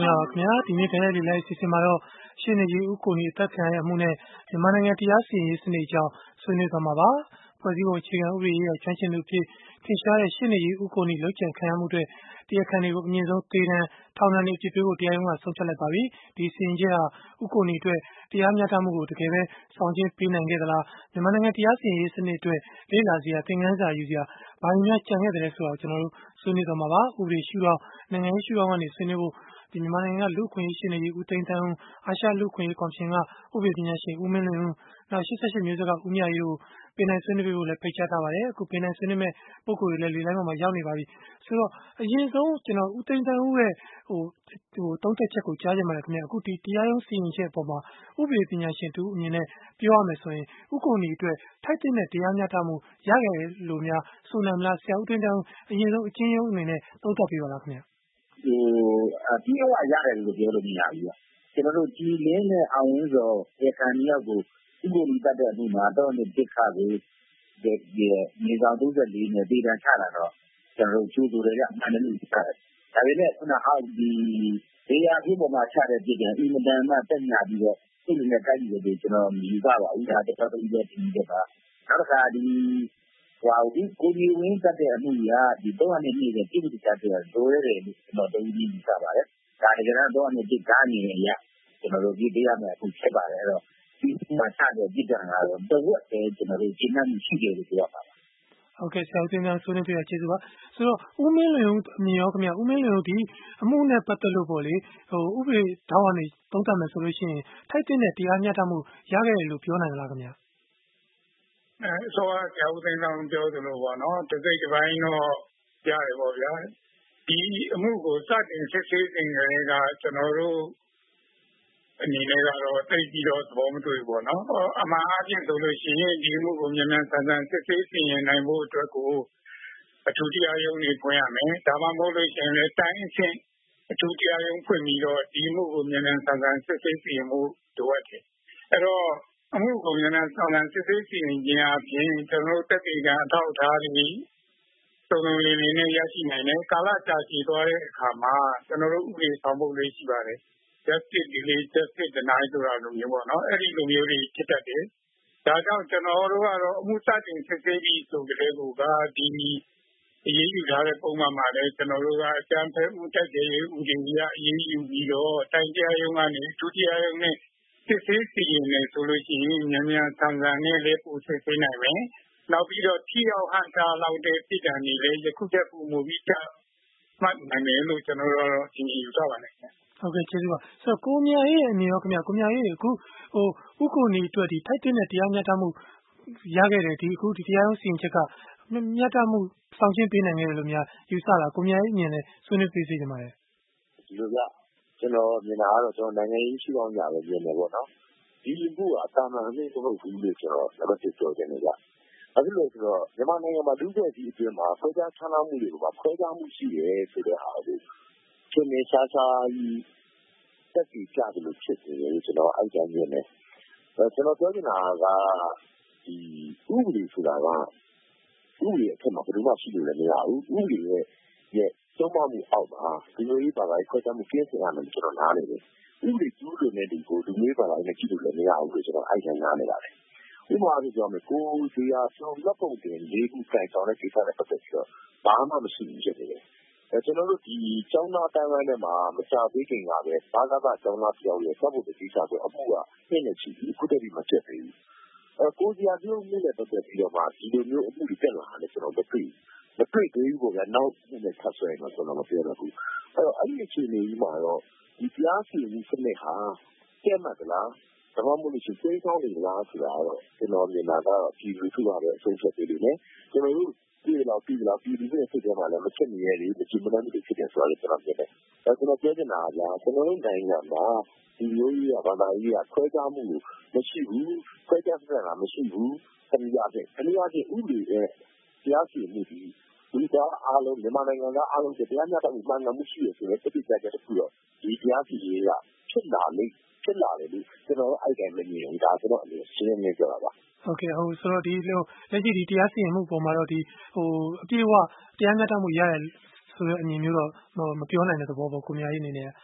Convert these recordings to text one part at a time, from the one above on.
င်္ဂလာပါခင်ဗျာဒီနေ့တိုင်းလေးလိုက်စီစဉ်မှာတော့ရှင်းနေကြီးဥက္ကိုနီအသက်ခံရမှုနဲ့မြန်မာနိုင်ငံတရားစီရင်ရေးစနစ်အကြောင်းဆွေးနွေးသွားမှာပါဖွဲ့စည်းပုံအခြေခံဥပဒေရဲ့ကျွမ်းကျင်သူဖြစ်ထင်ရှားတဲ့ရှင်းနေကြီးဥက္ကိုနီလုံခြံခံရမှုတွေတရားခံတွေကိုအမြင့်ဆုံးသေဒဏ်ထောင်ဒဏ်တွေအပြစ်ပေးဖို့တရားရုံးကဆုံးဖြတ်လိုက်ပါပြီဒီစီရင်ချက်ဟာဥက္ကိုနီအတွက်တရားမျှတမှုကိုတကယ်ပဲဆောင်ကျဉ်ပေးနိုင်ခဲ့သလားမြန်မာနိုင်ငံတရားစီရင်ရေးစနစ်အတွက်လေ့လာစရာသင်ခန်းစာယူစရာဘာတွေများကြံခဲ့တယ်ဆိုတာကိုကျွန်တော်တို့ဆွေးနွေးသွားမှာပါဥပဒေရှုထောင့်နိုင်ငံရေးရှုထောင့်ကနေဆွေးနွေးဖို့ဒီမြန်မာနိုင်ငံကလူ့အခွင့်အရေးရှင်တွေဦးသိန်းသန်းဦးအာရှလူ့အခွင့်အရေးကော်မရှင်ကဥပဒေပညာရှင်ဦးမင်းလွင်ဦးနောက်88မျိုးဆက်ကဦးမြတ်ရေးကိုပင်နိုင်ဆွေးနွေးဖို့လည်းဖိတ်ကြားထားပါတယ်အခုပင်နိုင်ဆွေးနွေးမဲ့ပုံကိုယ်တွေလည်းလေလိုင်းပေါ်မှာရောက်နေပါပြီဆိုတော့အရင်ဆုံးကျွန်တော်ဦးသိန်းသန်းဦးရဲ့တုံးသက်ချက်ကိုကြားချင်ပါတယ်ခင်ဗျအခုဒီတရားရုံးစီရင်ချက်အပေါ်မှာဥပဒေပညာရှင်တူအမြင်နဲ့ပြောရမယ်ဆိုရင်ဥက္ကိုနီအတွက်ထိုက်တဲ့တရားမျှတမှုရခဲ့လို့များဆိုနိုင်မလားဆရာဦးသိန်းသန်းဦးအရင်ဆုံးအချင်းရုံးအနေနဲ့သုံးသပ်ပေးပါလားခင်ဗျပြေဝရတယ်လို့ပြောလို့မရဘူး။ကျွန်တော်တို့ကြည်လင်းတဲ့အောင်ဝင်းစောရခိုင်မြောက်ကိုဥပဒေတတ်တဲ့အမှုမှာတော့တစ်ခါကိုမြေဆောင်34နဲ့ဒေသချလာတော့ကျွန်တော်တို့ကျူးသူတွေကအမှန်တည်းလို့ပြောတယ်။ဒါပေမဲ့ခုနဟောက်ဒီဒေယာဖြစ်ပေါ်မှာချတဲ့ပြည်ကအင်မတန်မှတက်ညာပြီးတော့သူ့နဲ့တိုက်ပြီးတော့ကျွန်တော်မြည်ပါပါဦးဒါတစ်ခါတည်းပဲဒီကပါနောက်တစ်ခါဒီကိုကြီးဝင်းတတ်တဲ့အမှုကဒီတော့အနေနဲ့ပြည်သူ့တပ်တွေလိုရတယ်လို့ကျွန်တော်တို့ဒီယူဆပါတယ်။ဒါတကယ်တော့အနေနဲ့ကားနေရကျွန်တော်တို့ဒီတရားမှာအခုဖြစ်ပါတယ်အဲ့တော့ဒီမှာချတဲ့ပြည်ကံကတော့တဝက်ပဲကျွန်တော်တို့ရှင်းမှမရှိတယ်လို့ပြောပါပါဟုတ်ကဲ့ဆရာဦးတင်ဆွေးနွေးပြရကျေးဇူးပါဆိုတော့ဦးမင်းလွင်ဦးအမြင်ရောခင်ဗျဦးမင်းလွင်ဦးဒီအမှုနဲ့ပတ်သက်လို့ပေါ့လေဥပဒေထောက်ကနေသုံးသပ်မယ်ဆိုလို့ရှိရင်ထိုက်တဲ့တရားမျှတမှုရခဲ့တယ်လို့ပြောနိုင်လားခင်ဗျဆိုတော့ဆရာဦးသိန်းဆောင်ပြောသလိုပေါ့နော်တစ်စိတ်တစ်ပိုင်းတော့ရတယ်ပေါ့ဗျာဒီအမှုကိုစတင်စစ်ဆေးစဉ်ကလေးကကျွန်တော်တို့အနေနဲ့ကတော့သိပြီးတော့သဘောမတွေ့ဘူးပေါ့နော်အမှန်အပြင်ဆိုလို့ရှိရင်ဒီမှုကိုမြန်မြန်ဆန်ဆန်စစ်ဆေးစီရင်နိုင်ဖို့အတွက်ကိုအထူးတရားရုံးတွေဖွင့်ရမယ်ဒါမှမဟုတ်လို့ရှိရင်လည်းတိုင်းအဆင့်အထူးတရားရုံးဖွင့်ပြီးတော့ဒီမှုကိုမြန်မြန်ဆန်ဆန်စစ်ဆေးစီရင်မှုလိုအပ်တယ်အဲ့တော့အမှုကိုမြန်မြန်ဆန်ဆန်စစ်ဆေးစီရင်ခြင်းအပြင်ကျွန်တော်တို့တက်တည်ကအထောက်အထားတွေစုံစုံလင်လင်နဲ့ရရှိနိုင်တယ်ကာလကြာရှည်သွားတဲ့အခါမှာကျွန်တော်တို့ဥပဒေဆောင်ဖို့လေးရှိပါတယ် justice delay justice deny ဆိုတာလိုမျိုးပေါ့နော်အဲ့ဒီလိုမျိုးတွေဖြစ်တတ်တယ်ဒါကြောင့်ကျွန်တော်တို့ကတော့အမှုစတင်စစ်ဆေးပြီးဆိုကြတဲ့ကောဒီအရေးယူထားတဲ့ပုံမှန်မှာလည်းကျွန်တော်တို့ကအကြံဖက်ဥတက်ကြေဥပဒေအရေးယူပြီးတော့တိုင်းတရားရုံးကနေဒုတိယရုံးနဲ့စစ်ဆေးစီရင်နေဆိုလို့ရှိရင်မြန်မြန်ဆန်ဆန်နဲ့လည်းပို့စစ်ဆေးနိုင်မယ်နောက်ပြီးတော့ထိရောက်ဟန်တာလောက်တဲ့ပြည်တံတွေလည်းယခုချက်ပုံမူပြီးချမှတ်နိုင်မယ်လို့ကျွန်တော်တို့တော့ဒီယူဆပါတယ်ဟုတ်ကဲ့ကျေးဇူးပါဆိုတော့ကိုမြာရေးအမြင်ရောခင်ဗျကိုမြာရေးအခုဥက္ကိုနီအတွက်ဒီထိုက်တဲ့တရားမျှတမှုရခဲ့တယ်ဒီအခုဒီတရားရုံးစီရင်ချက်ကမျှတမှုဆောင်ကျဉ်ပေးနိုင်ခဲ့တယ်လို့များယူဆလားကိုမြာရေးအမြင်နဲ့ဆွေးနွေးပေးစီကြပါမယ်ဒီလိုကကျွန်တော်မြင်တာကတော့ကျွန်တော်နိုင်ငံရေးရှိအောင်ကြပဲပြင်တယ်ပေါ့နော်ဒီလူကအတားမှန်နေတော့ဘူးလို့ကျွန်တော်လည်းပြောချင်တယ်ဗျအခုလို့ဆိုတော့မြန်မာနိုင်ငံမှာလူ့ရဲ့ဒီအတွင်းမှာဖွဲ့ခြားခြားနားမှုတွေကဖွဲ့ခြားမှုရှိတယ်ဆိုတဲ့ဟာကိုချင်းနေရှားရှားကြီးတက်ပြီးကြားတယ်လို့ဖြစ်နေတယ်ကျွန်တော်အဲ့တိုင်းမြင်တယ်ကျွန်တော်ပြောချင်တာကဒီဥပဒေဆိုတာကဥပဒေအထက်မှာဘယ်လိုမှရှိလို့လည်းမရဘူးဥပဒေရဲ့သုံးပါမှုအောက်မှာဒီလိုကြီးပါပါခွဲခြားမှုကျင်းစင်ရမယ်ကျွန်တော်နားနေတယ်ဥပဒေကျူးလွန်တဲ့ဒီကိုဒီမျိုးပါပါနဲ့ကြည့်လို့လည်းမရဘူးလို့ကျွန်တော်အဲ့တိုင်းနားနေပါတယ်ဥပမာပြောမယ်ကိုဒီဟာဆုံးလက်ပုံတင်လေးခုစိုက်ဆောင်တဲ့ကိစ္စတွေပတ်သက်ပြီးတော့ဘာမှမရှိဘူးဖြစ်နေတယ်ကျွန်တော်တို့ဒီကျောင်းသားတိုင်းဝိုင်းထဲမှာမချပေးခင်ကပဲဘာသာကျောင်းသားပြောင်းရဲစပ်ဖို့ဒီကိစ္စဆိုအမှုကပြည့်နေချီအခုတည်းကမဖြစ်သေးဘူးကိုစီယာပြုံးမှုနဲ့ပတ်သက်ပြီးတော့မှဒီလိုမျိုးအမှုတွေတက်လာတယ်ကျွန်တော်မတွေ့သေးဘူးပေါ့နော်နဲ့ဆက်ဆွဲနေတော့ကျွန်တော်မပြောတော့ဘူးအဲ့ဒီအခြေအနေကြီးမှာတော့ဒီတရားစီရင်မှုစနစ်ဟာကျဲမှတ်သလားဒါမှမဟုတ်လို့ရှိရင်ကောင်းနေလားဆိုတာတော့ကျွန်တော်မြင်တာကတော့ဒီလူထုပါပဲအဆုံးဖြတ်ပေးလိမ့်မယ်ကျွန်တော်တို့ပြည်လောက်ပြည်သူတွေဖြစ်တယ်မှာလည်းမဖြစ်နေရလေမကြည့်မနှမ်းတွေဖြစ်တယ်ဆိုတော့ကျွန်တော်မြင်တယ်ကျွန်တော်ပြောချင်တာကကျွန်တော်တို့နိုင်ငံမှာဒီမျိုးကြီးကဘာသာရေးကခွဲခြားမှုမရှိဘူးခွဲခြားတာမရှိဘူးခဏရတဲ့ဥပဒေရဲ့တရားစီရင်မှုဒီကအားလုံးမြန်မာနိုင်ငံကအားလုံးတရားမျှတမှုမှန်ကန်မှုရှိရဆိုတဲ့ပြည်သက်တဲ့တစ်ခုတော့ဒီတရားစီရင်ကဖြစ်လာတယ်လို့ကျွန်တော်အဲ့တိုင်းမမြင်ဘူးဒါကျွန်တော်အမြင်ရှင်းနေကြတာပါဟုတ်ကဲ့ဟုတ်ဆိုတော့ဒီလိုလက်ရှိဒီတရားစီရင်မှုပုံမှာတော့ဒီအပြည့်အဝတရားမျှတမှုရတယ်ဆိုတဲ့အမြင်မျိုးတော့မပြောနိုင်တဲ့သဘောပေါ့ကိုမြာကြီးအနေနဲ့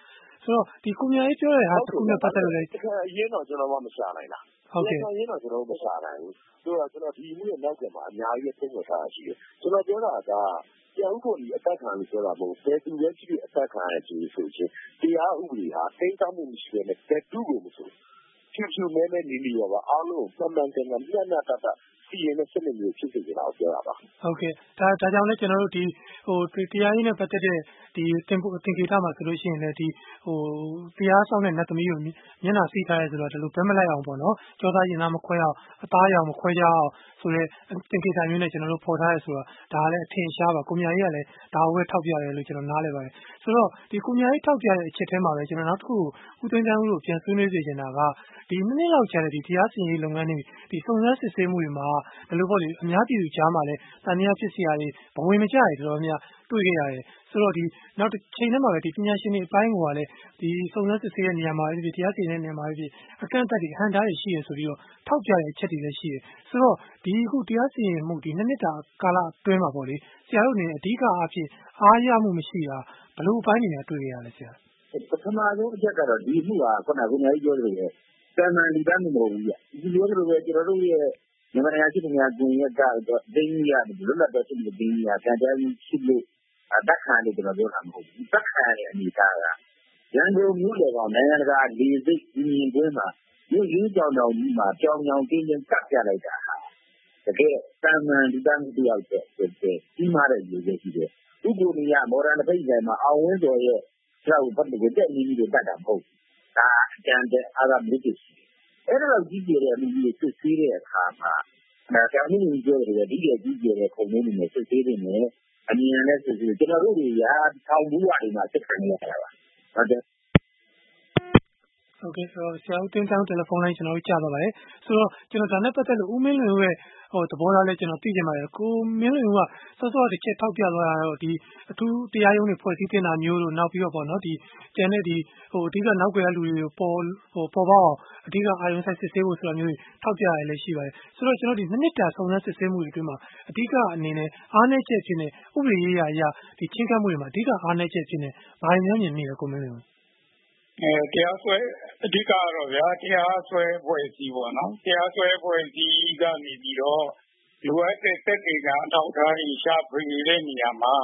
ဆိုတော့ဒီကိုမြရေးပြောတဲ့ဟာတစ်ခုနဲ့ပတ်သက်လို့လည်းအရင်တော့ကျွန်တော်မှမရှာနိုင်တာဟုတ်ကဲ့အရင်တော့ကျွန်တော်မရှာနိုင်ဘူးဆိုတော့ကျွန်တော်ဒီမှုရဲ့နောက်ကမှာအများကြီးသုံးဝထားတာရှိတယ်ကျွန်တော်ပြောတာကတရားဥပဒေအသက်ခံလို့ပြောတာမဟုတ်ဘယ်သူပဲဖြစ်ဖြစ်အသက်ခံရခြင်းဆိုချင်းတရားဥပဒေဟာတိတ်တောက်မှုမရှိဘဲနဲ့ဘယ်သူ့ကိုမဆိုဖြူဖြူမဲမဲနေနေရောပါအားလုံးမှန်မှန်ကန်ကန်မျှမျှတတစီရင်တဲ့စနစ်မျိုးဖြစ်စေကြတာကိုပြောတာပါဟုတ်ကဲ့ဒါကြောင့်လည်းကျွန်တော်တို့ဒီတရားရေးနဲ့ပတ်သက်တဲ့ဒီသင်္ကေတမှာဆိုလို့ရှိရင်လည်းဒီတရားဆောင်တဲ့နတ်သမီးကိုမျက်နှာစီးထားရဲဆိုတော့ဒီလိုဘက်မလိုက်အောင်ပေါ့နော်ကြောသားရင်သားမခွဲအောင်အသားရောင်မခွဲကြအောင်ဆိုတဲ့သင်္ကေတမျိုးနဲ့ကျွန်တော်တို့ဖော်ထားရဲဆိုတော့ဒါကလည်းအထင်ရှားပါကိုမြကြီးကလည်းဒါကိုပဲထောက်ပြရတယ်လို့ကျွန်တော်နားလည်ပါတယ်ဆိုတော့ဒီကိုမြကြီးထောက်ပြတဲ့အချက်ထဲမှာပဲကျွန်တော်နောက်တစ်ခုဦးသိန်းသန်းဦးကိုပြန်ဆွေးနွေးစေချင်တာကဒီမိနစ်လောက်ကြာတဲ့ဒီတရားစီရင်ရေးလုပ်ငန်းတွေဒီစုံစမ်းစစ်ဆေးမှုတွေမှာဒီလိုပေါ့လေအများပြည်သူကြားမှာလည်းတန်မြားဖြစ်စရာတွေဘဝင်မကျရတော်တော်များတွေ့ခဲ့ရတယ်ဆိုတော့ဒီနောက်တစ်ချိန်ထဲမှာပဲဒီပညာရှင်တွေအပိုင်းကလည်းဒီစုံစမ်းစစ်ဆေးတဲ့နေရာမှာဒီတရားစီရင်တဲ့နေရာမှာဒီအကန့်အသတ်တွေအဟန့်အတားတွေရှိရဆိုပြီးတော့ထောက်ပြတဲ့အချက်တွေလည်းရှိတယ်ဆိုတော့ဒီအခုတရားစီရင်မှုဒီနှစ်တာကာလအတွင်းမှာပေါ့လေဆရာတို့အနေနဲ့အဓိကအားဖြင့်အားရမှုမရှိတာဘယ်လိုအပိုင်းတွေနဲ့တွေ့ရလဲဆရာပထမဆုံးအချက်ကတော့ဒီမှုကခုနကကိုကြီးပြောလို့တန်မှန်ဒီတမ်းမဟုတ်ဘူးဒီလိုလိုပဲကျွန်တော်တို့ရဲ့မြန်မာနိုင်ငံရှိတဲ့ကွန်ရက်ကတော့ဒိန်းကြီးရတယ်လွတ်လပ်တဲ့ရှိတဲ့ဒိန်းကြီးကတန်တရားကြီးရှိလို့တက်ခံတယ်ကျွန်တော်ပြောတာမဟုတ်ဘူးတက်ခံတဲ့အနေအထားကရန်ကုန်မြို့လေကောင်နိုင်ငံတကာလေစိတ်ဒီမြင်ကွင်းမှာမြို့ရင်းကြောင်တော်ကြီးမှာကြောင်ကြောင်တင်းတင်းကပ်ပြလိုက်တာဟာတကယ်တန်မှန်ဒီတမ်းတယောက်တည်းကြီးမားတဲ့လူတွေရှိတယ်ဥပ္ပနိယမော်ဒန်တစ်ပိတ်ဆိုင်မှာအောင်ဝင်းတော်ရဲ့ကျောက်ပတ်ကိုတက်နေပြီးတော့တတ်တာမဟုတ်ဒါအကျန်တဲ့အာရဗ်တစ်အဲ့ဒါတော့ကြီးကျယ်တဲ့အမှုကြီးစစ်ဆေးတဲ့အခါမှာဆရာမင်းကြီးပြောတယ်ဒီရဲ့ကြီးကျယ်တဲ့ခုံလေးတွေနဲ့စစ်ဆေးနေတယ်အမြင်နဲ့စစ်ဆေးကျွန်တော်တို့တွေရာထောင်ဘူးဝါတွေမှာစစ်ခံနေရတာပါဟုတ်တယ်ဟုတ်ကဲ့ဆိုတော့ဆရာဦးတင်တောင်းတယ်လီဖုန်းလိုင်းကျွန်တော်တို့ကြားသွားပါတယ်ဆိုတော့ကျွန်တော်ဒါနဲ့ပတ်သက်လို့ဦးမင်းလွင်ရဲ့သဘောထားလဲကျွန်တော်သိချင်ပါတယ်ကိုမင်းလွင်ကစောစောတစ်ချက်ထောက်ပြသွားတာတော့ဒီအထူးတရားရုံးတွေဖွဲ့စည်းတင်တာမျိုးလို့နောက်ပြီးတော့ပေါ့နော်ဒီကျန်တဲ့ဒီအဓိကနောက်ကွယ်ကလူတွေကိုပေါ်ပေါက်အောင်အဓိကအာရုံစိုက်စစ်ဆေးဖို့ဆိုတာမျိုးတွေထောက်ပြရလဲရှိပါတယ်ဆိုတော့ကျွန်တော်ဒီမိနစ်တာစုံစမ်းစစ်ဆေးမှုတွေအတွင်းမှာအဓိကအနေနဲ့အားနည်းချက်ဖြစ်နေဥပဒေရေးရာအရာဒီချင်းကပ်မှုတွေမှာအဓိကအားနည်းချက်ဖြစ်နေဘာတွေများမြင်မိလဲကိုမင်းလွင်တရားစွဲအဓိကတော့ဗျာတရားစွဲဖွဲ့စည်းပေါ့နော်တရားစွဲဖွဲ့စည်းကနေပြီးတော့လိုအပ်တဲ့သက်သေကအထောက်အထားတွေရှာဖွေနေတဲ့နေရာမှာ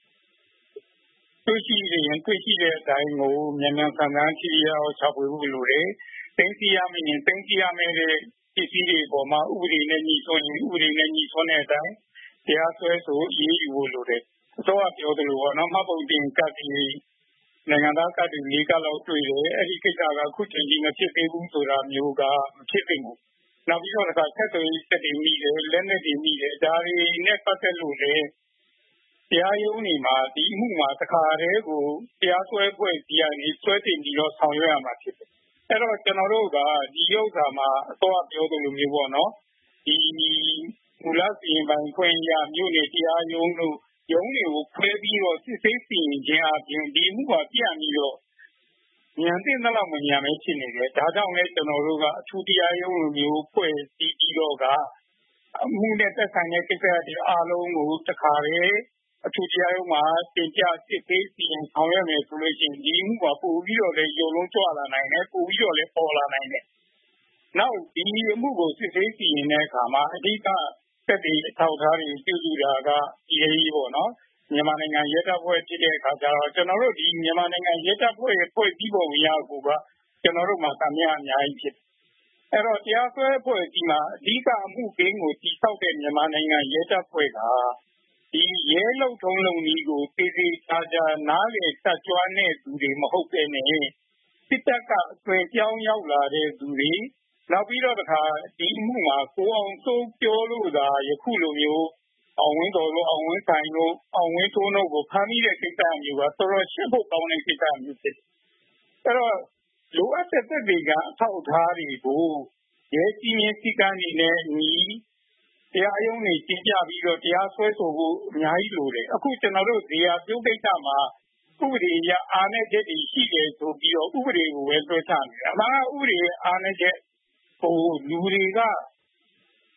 တွေ့ရှိတဲ့အတိုင်းကိုမြန်မြန်ဆန်ဆန်ထိရောက်ရှာဖွေဖို့လိုတယ်သိသိရမယ်တဲ့ပစ္စည်းတွေပေါ်မှာဥပဒေနဲ့ညီဆွရင်ဥပဒေနဲ့ညီဆွတဲ့အတိုင်းတရားစွဲဆိုရေးယူဖို့လိုတယ်အစောကပြောသလိုပေါ့နော်မှတ်ပုံတင်ကတ်ပြီးနိုင်ငံသားကတ်တွေ၄ကတ်လောက်တွေ့တယ်အဲ့ဒီကိစ္စကအခုချိန်ကြီးမဖြစ်သေးဘူးဆိုတာမျိုးကမဖြစ်သင့်ဘူးနောက်ပြီးတော့ဆက်သွယ်ရေးစက်တွေမိတယ်လက်နက်တွေမိတယ်ဒါတွေနဲ့ပတ်သက်လို့လေတရားရုံးတွေမှာဒီအမှုမှာတခါတည်းကိုတရားစွဲဖွဲ့စီကနေစွဲတင်ပြီးတော့ဆောင်ရွက်ရမှာဖြစ်တယ်အဲ့တော့ကျွန်တော်တို့ကဒီဥစ္စာမှာအစောကပြောသလိုမျိုးပေါ့နော်ဒီမူလစီရင်ပိုင်ခွင့်ရမြို့နယ်တရားရုံးတို့ရုံးတွေကိုခွဲပြီးတော့စစ်ဆေးစီရင်ခြင်းအပြင်ဒီမှုကပြန့်ပြီးတော့ဉာဏ်သိတဲ့လောက်မဉာဏ်ပဲဖြစ်နေတယ်ဒါကြောင့်လည်းကျွန်တော်တို့ကအထူးတရားရုံးလိုမျိုးဖွဲ့စည်းပြီးတော့ကအမှုနဲ့သက်ဆိုင်တဲ့ကိစ္စတွေအားလုံးကိုတခါတည်းအထူးတရားရုံးမှာတင်ပြစစ်ဆေးစီရင်ဆောင်ရွက်မယ်ဆိုလို့ရှိရင်ဒီမှုကပို့ပြီးတော့လည်းရုံလုံးကြွလာနိုင်တယ်ပို့ပြီးတော့လည်းပေါ်လာနိုင်တယ်နောက်ဒီအမှုကိုစစ်ဆေးစီရင်တဲ့အခါမှာအဓိကသက်သေအထောက်အထားတွေပြုစုတာကဒီရေးပေါ့နော်မြန်မာနိုင်ငံရဲတပ်ဖွဲ့ဖြစ်တဲ့အခါကျတော့ကျွန်တော်တို့ဒီမြန်မာနိုင်ငံရဲတပ်ဖွဲ့ရဲ့ဖွဲ့စည်းပုံအရကိုကကျွန်တော်တို့မှာသံမြအများကြီးဖြစ်အဲ့တော့တရားစွဲဖွဲ့စည်းမှာအဓိကအမှုကင်းကိုတည်ဆောက်တဲ့မြန်မာနိုင်ငံရဲတပ်ဖွဲ့ကဒီရဲလုံထုံးလုံနည်းကိုသေသေးချာချာနားလည်စကြွားတဲ့သူတွေမဟုတ်တဲ့နဲ့စစ်တပ်ကအသွင်ပြောင်းရောက်လာတဲ့သူတွေနောက်ပြီးတော့တခါဒီအမှုမှာကိုအောင်စိုးပြောလို့သာယခုလိုမျိုးအောင်ဝင်းတော်တို့အောင်ဝင်းဆိုင်တို့အောင်ဝင်းထိုးတို့ကိုဖမ်းမိတဲ့ကိစ္စမျိုးကတော်တော်ရှင်းဖို့ကောင်းတဲ့ကိစ္စမျိုးဖြစ်တယ်။အဲ့တော့လိုအပ်တဲ့သက်သေကအထောက်အထားတွေကိုရဲကြီးမြင့်စည်းကမ်းတွေနဲ့ညီတရားရုံးတွေကြင်ပြပြီးတော့တရားစွဲဆိုဖို့အများကြီးလိုတယ်။အခုကျွန်တော်တို့ဇေယျပြုတ်ကိစ္စမှာဥပဒေအရအားနည်းချက်တွေရှိတယ်ဆိုပြီးတော့ဥပဒေကိုပဲဆွဲချနေတယ်။အမှန်ကဥပဒေရဲ့အားနည်းချက်လူတွေက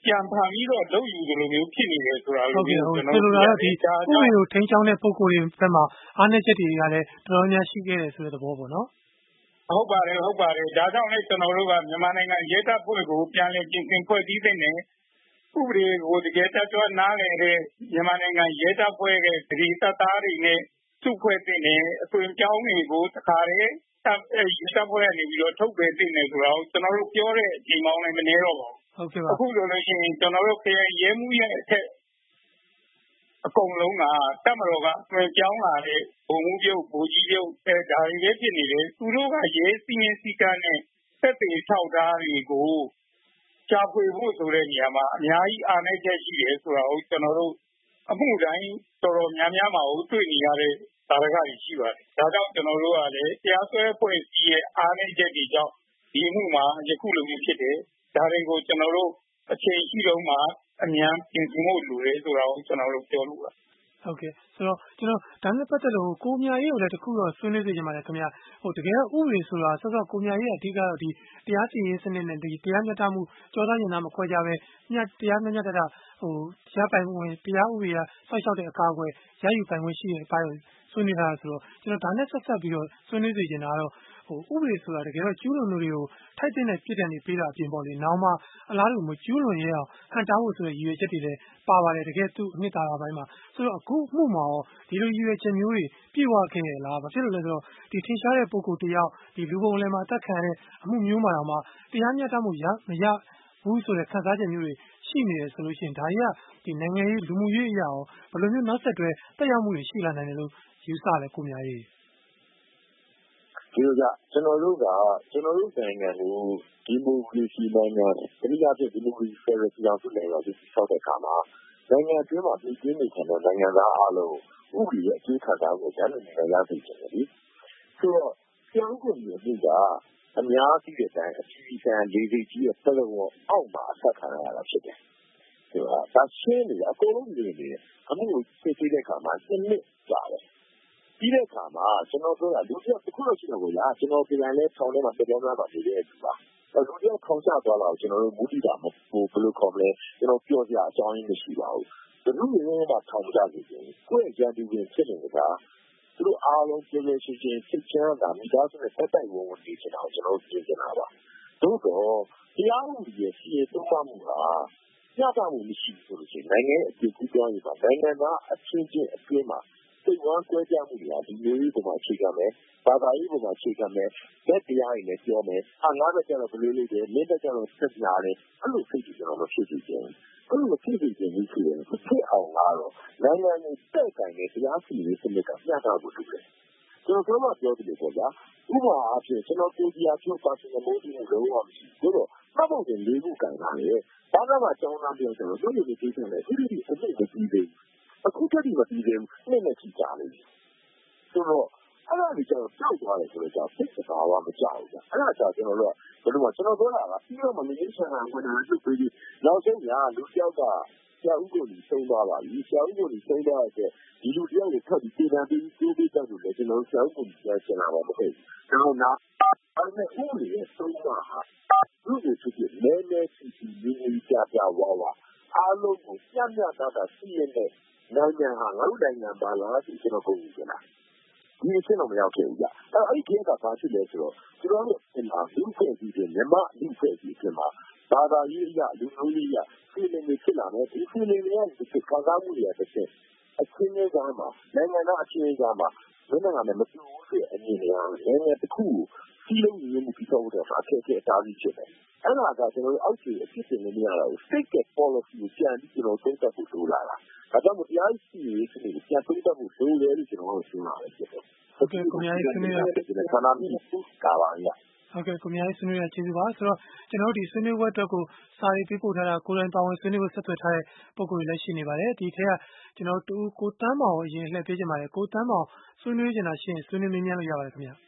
ပြန်ဖန်ပြီးတော့လုပ်ယူသလိုမျိုးဖြစ်နေတယ်ဆိုတာလိုမျိုးကျွန်တော်တို့ပြောလို့ဒါဥပဒေကိုထိန်းချောင်းတဲ့ပုံကိုယ်တွေဘက်မှာအားနည်းချက်တွေကလည်းတော်တော်များရှိခဲ့တယ်ဆိုတဲ့သဘောပေါ့နော်ဟုတ်ပါတယ်ဒါကြောင့်လည်းကျွန်တော်တို့ကမြန်မာနိုင်ငံရဲတပ်ဖွဲ့ကိုပြန်လည်ပြင်ဆင်ဖွဲ့စည်းတဲ့ဥပဒေကိုတကယ်တက်ကြွနားလည်တဲ့မြန်မာနိုင်ငံရဲတပ်ဖွဲ့ရဲ့တတိတပ်သားတွေနဲ့စုဖွဲ့တဲ့အသွင်ပြောင်းတွေကိုတခါတည်းတပ်ဖွဲ့ကနေပြီးတော့ထုတ်ပေးတင်နေဆိုတော့ကျွန်တော်တို့ပြောတဲ့အချိန်ပေါင်းလည်းမနေတော့ပါဘူးဟုတ်ကဲ့ပါအခုဆိုလို့ရှိရင်ကျွန်တော်တို့ခရိုင်ရဲမှုရဲ့အထက်အကုန်လုံးကတပ်မတော်ကအသွင်ပြောင်းလာတဲ့ဘုံမှုပြုတ်ဗိုလ်ကြီးပြုတ်ဒါတွေပဲဖြစ်နေတယ်သူတို့ကရဲစီမင်းစည်းကမ်းနဲ့သက်သေထောက်ထားတွေကိုရှာဖွေဖို့ဆိုတဲ့နေရာမှာအများကြီးအားနည်းချက်ရှိတယ်ဆိုတာကိုကျွန်တော်တို့အမှုတိုင်းတော်တော်များများမှာတွေ့နေရတဲ့သာဓကတွေရှိပါတယ်ဒါကြောင့်ကျွန်တော်တို့ကလည်းတရားစွဲဖွဲ့စည်းရဲ့အားနည်းချက်တွေကြောင့်ဒီအမှုမှာယခုလိုမျိုးဖြစ်တယ်ဒါတွေကိုကျွန်တော်တို့အချိန်ရှိတော့မှအမြန်ပြင်ဆင်ဖို့လိုတယ်ဆိုတာကိုကျွန်တော်တို့ပြောလို့ပါဟုတ်ကဲ့ဆိုတော့ကျွန်တော်ဒါနဲ့ပတ်သက်လို့ကိုမြရေးကိုလည်းတခုတော့ဆွေးနွေးစေချင်ပါတယ်ခင်ဗျာတကယ်ဥပဒေဆိုတာဆော့ကိုမြရေးအဓိကတော့ဒီတရားစီရင်စနစ်နဲ့ဒီတရားမျှတမှုကြောသားညင်သားမခွဲကြပဲတရားမျှတတာတရားပိုင်ဝင်တရားဥပဒေကစောက်ရှောက်တဲ့အကာအကွယ်ရယူပိုင်ခွင့်ရှိတဲ့အပိုင်းကိုဆွေးနွေးထားတာဆိုတော့ကျွန်တော်ဒါနဲ့ဆက်ပြီးတော့ဆွေးနွေးစေချင်တာကတော့ဥပဒေဆိုတာတကယ်တော့ကျူးလွန်သူတွေကိုထိုက်တဲ့ပြစ်ဒဏ်တွေပေးတာအပြင်ပေါ့လေနောက်မှအလားတူမကျူးလွန်ရအောင်ဟန်တားဖို့ဆိုတဲ့ရည်ရွယ်ချက်တွေလည်းပါပါတယ်တကယ်သူအနှစ်သာရပိုင်းမှာဆိုတော့အခုမှုမှာရောဒီလိုရည်ရွယ်ချက်မျိုးတွေပြည့်ဝခဲ့ရလားဘာဖြစ်လို့လဲဆိုတော့ဒီထင်ရှားတဲ့ပုဂ္ဂိုလ်တယောက်ဒီလူပုံလယ်မှာအသက်ခံရတဲ့အမှုမျိုးမှာတော့မှတရားမျှတမှုမရဘူးဆိုတဲ့ခံစားချက်မျိုးတွေရှိနေတယ်ဆိုလို့ရှိရင်ဒါကြီးကဒီနိုင်ငံရေးလူမှုရေးအရာရောဘယ်လိုမျိုးနောက်ဆက်တွဲတက်ရောက်မှုတွေရှိလာနိုင်တယ်လို့ယူဆလဲကိုမြရေးဒီလိုကကျွန်တော်တို့နိုင်ငံကိုဒီမိုကရေစီနိုင်ငံတနည်းအားဖြင့်ဒီမိုကရေစီဖက်ဒရယ်ပြည်ထောင်စုနိုင်ငံကိုဆောက်တဲ့အခါမှာနိုင်ငံအတွင်းမှာပြည်တွင်းနေထိုင်တဲ့နိုင်ငံသားအားလုံးဥပဒေရဲ့အကျိုးခံစားမှုကိုကြားနေရစေချင်တယ်လေဆိုတော့ကျောင်းကုန်ရဲ့အမှုကအများကြီးတဲ့အတိုင်းအပြည်ပြည်ဆိုင်ရာလေးစိတ်ကြီးရဲ့ပလုံအောက်မှာအဆက်ခံရတာဖြစ်တယ်ဆိုတော့ဒါရှင်းနေအကုန်လုံးနေနေအမှုကိုသိသိတဲ့အခါမှာစနစ်ကြာတယ်ပြီးတဲ့အခါမှာကျွန်တော်တို့ကလူတစ်ခုတော့ရှိတော့ဘူးလားကျွန်တော်ပြန်လဲထောင်ထဲမှာပြပြောင်းလာပါနေတဲ့သူပါလူတစ်ယောက်ခေါင်းချသွားတော့ကျွန်တော်တို့မူတည်တာမဟုတ်ဘယ်လိုခေါ်မလဲကျွန်တော်ပြောစရာအကြောင်းရင်းမရှိပါဘူးဘယ်လိုမျိုးမှထောင်ကြစီခြင်းကိုယ့်ရဲ့ကြံတူဝင်ဖြစ်နေတာသူတို့အားလုံးပြေပြေရှင်းရှင်းသိချမ်းတာမိသားစုနဲ့ဆက်တိုက်ဝင်ဝင်နေချင်တာကျွန်တော်ပြင်ချင်တာပါသို့တော့တရားဥပဒေရဲ့စီရင်သုံးသပ်မှုဟာညတာမှုမရှိဘူးဆိုလို့ရှိရင်နိုင်ငံရဲ့အကျိုးကူးပြောင်းရေးပါနိုင်ငံသားအချင်းချင်းအတွင်းမှာစိတ်ဝမ်းကွဲပြားမှုတွေကဒီမျိုးကြီးပုံမှာအခြေခံမယ်ဘာသာရေးပုံမှာအခြေခံမယ်လက်တရားတွေနဲ့ပြောမယ်ငါးဘက်ကျတော့ဘယ်လိုလုပ်တယ်မင်းဘက်ကျတော့ဆက်ညာတယ်အဲ့လိုစိတ်တွေကျွန်တော်မဖြစ်စေချင်ဘူးအဲ့လိုဖြစ်စေချင်ဘူးဆိုရင်ဖြစ်အောင်ကတော့နိုင်ငံကိုတဲ့ကံနဲ့တရားစီရင်စနစ်ကမျှတဖို့လုပ်တယ်ကျွန်တော်ပြောတယ်ပေါ့ဗျာဥပမာအားဖြင့်ကျွန်တော်ကိုကြီးအားဖြင့်ပါစင်မိုးတီးလို့လုံးဝမရှိဘူးတော့မှတ်ဖို့လေးခုကံတာလေဘာသာမှာကျောင်းသားပြောဆိုတော့တို့လူတွေသိတယ်လေဒီအမှုမပြီးသေးအခုတည်းကမပြီးသေးဘူးနှစ်နဲ့ချီကြာနေပြီဆိုတော့အဲ့ဒါကြီးကျတော့တောက်သွားတယ်ဆိုတော့ကြောင့်စိတ်စကားမကြောက်ဘူးအဲ့ဒါကြောင့်ကျွန်တော်တို့ကဘယ်လိုမှကျွန်တော်ပြောတာကပြီးတော့မလို့ရေးချင်တာဝင်လာလို့ပြီးနောက်ဆုံးညာလူတယောက်ကဆရာဦးကိုကြီးဆုံးသွားပါပြီဆရာဦးကိုကြီးဆုံးသွားတဲ့ဒီလူတယောက်ကိုဖတ်ပြီးပြန်ပြီးကိုယ်ပြီးတောက်လို့လေကျွန်တော်ဆရာဦးကိုကြီးပြောချင်တာပါမဟုတ်ဘူးကျွန်တော်နာအဲ့မဲ့ဦးလေးရဲ့ဆုံးသွားဟာသူ့ကိုသူကလဲလဲစီစီလေးကြပြဝါဝါအားလုံးကိုပြတ်ပြတ်သားသားစီးရဲတဲ့နိုင်ငံဟာငါတို့နိုင်ငံပါလားဆိုကျွန်တော်ပုံကြည့်လားဒီအချင်းတော့မရောက်ခဲ့ဘူးကြအဲ့ဒီကဘာဖြစ်လဲဆိုတော့ကျွန်တော်တို့အင်တာလူဖွဲ့ပြီးတဲ့မြမလူဖွဲ့ပြီးပြင်မှာဘာသာရေးအရလူမျိုးရေးအရစီမံနေဖြစ်လာတယ်ဒီစီမံနေရတဲ့ကာကားမှုတွေတစ်ချက်အချင်းချင်းကြားမှာနိုင်ငံသားအချင်းချင်းကြားမှာဘယ်နိုင်ငံနဲ့မတူဘူးဆိုအမြင်တွေကနိုင်ငံတစ်ခုစီးလုံးရင်းမှုပြီးတော့အခက်အခဲအတားကြီးဖြစ်တယ်အဲ့ဒါကကျွန်တော်တို့အောက်ခြေအဖြစ်တင်နေရတာကို state policy ကိုပြန်ပြီးကျွန်တော်သုံးသပ်ဖို့လိုလာတာဒါကြောင့်မို့တရားစီရင်ရေးစနစ်ကိုပြန်သုံးသပ်ဖို့လိုတယ်လို့ကျွန်တော်တို့ပြောတာဖြစ်တယ်ဟုတ်ကဲ့ကိုမြရေးဆွေးနွေးရခဏမြင့်ကာပါရဟုတ်ကဲ့ကိုမြရေးဆွေးနွေးရကျေးဇူးပါဆိုတော့ကျွန်တော်တို့ဒီဆွေးနွေးပွဲအတွက်ကိုစာရေးပေးပို့ထားတာကိုယ်တိုင်ပါဝင်ဆွေးနွေးဖို့ဆက်သွယ်ထားတဲ့ပုံကိုယ်တွေလည်းရှိနေပါတယ်ဒီထက်ကကျွန်တော်တို့ကိုတန်းမောင်အရင်လှည့်ပေးကြပါတယ်ကိုတန်းမောင်ဆွေးနွေးချင်တာရှိရင်ဆွေးနွေးမင်းများလို့ရပါတယ်ခင်ဗျာ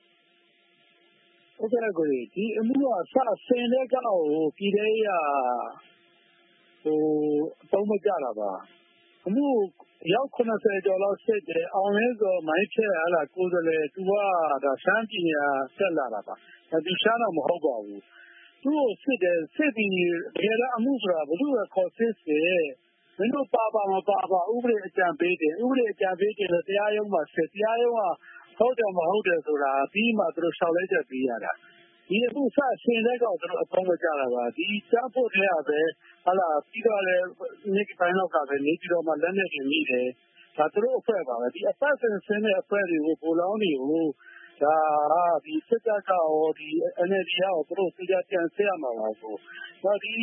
ဟုတ်ကဲ့ကိုဒီအမှုကဆင်တဲ့ကြောက်ပြည်သေးရအသုံးမကြတာပါအမှုရောက်90ကျော်လောက်စစ်တယ်အောင်လဲဆိုမိုင်းချက်ဟလာကိုယ်စလဲသူကဒါရှမ်းပြည်နယ်တက်လာတာပါဒီရှမ်းတော့မဟုတ်ပါဘူးသူ့ကိုစစ်တယ်စစ်ပြီးတကယ်တော့အမှုဆိုတာဘယ်သူကခေါ်စစ်စေမင်းတို့ပါမပါပါဥပဒေအကြံပေးတယ်ဥပဒေအကြံပေးတယ်တရားရုံးမှာစစ်တရားရုံးကဟုတ်တယ်မဟုတ်တယ်ဆိုတာပြီးမှသူတို့ရှောက်လိုက်ချက်ပေးရတာဒီအခုစရှင်တဲ့ကောင်သူတို့အသုံးမကျတာပါဒီစဖို့တည်းကပဲဟာလာပြီးတော့လည်းနေ့ပိုင်းလောက်ကပဲနေပြီးတော့မှလက်နဲ့ပြင်မိတယ်ဒါသူတို့အဖွဲ့ပါပဲဒီအပတ်စဉ်ဆင်းတဲ့အဖွဲ့တွေကိုပိုလောင်းတွေကိုဒါဒီစစ်တပ်ကရောဒီ NLD ကရောသူတို့သိကြပြန်ဆက်ရမှာပါဆိုတော့ဒီ